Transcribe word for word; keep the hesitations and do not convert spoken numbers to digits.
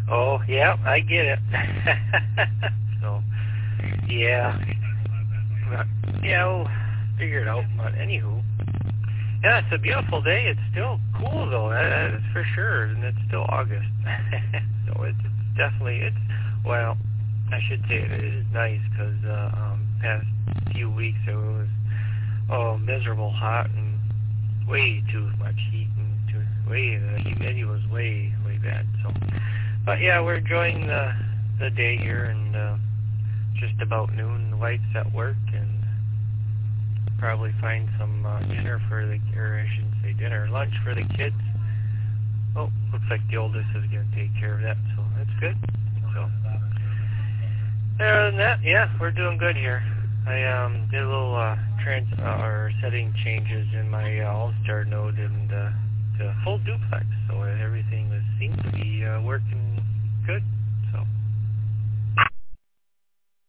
Oh, yeah, I get it. So, yeah. But, yeah, we'll figure it out. But anywho, yeah, it's a beautiful day. It's still cool, though. That, that's for sure. And it's still August. So it's, it's definitely, it's, well, I should say it is nice because uh, um, past few weeks it was, oh, miserable hot and way too much heat and too, way, the humidity was way, way bad. So, but yeah, we're enjoying the, the day here and uh, just about noon. The wife's at work and probably find some uh, dinner for the, or I shouldn't say dinner, lunch for the kids. Oh, looks like the oldest is going to take care of that, so that's good. So, other than that, yeah, we're doing good here. I um, did a little uh, trans uh, or setting changes in my uh, All-Star node and uh, to full duplex, so everything was, seems to be uh, working good. So.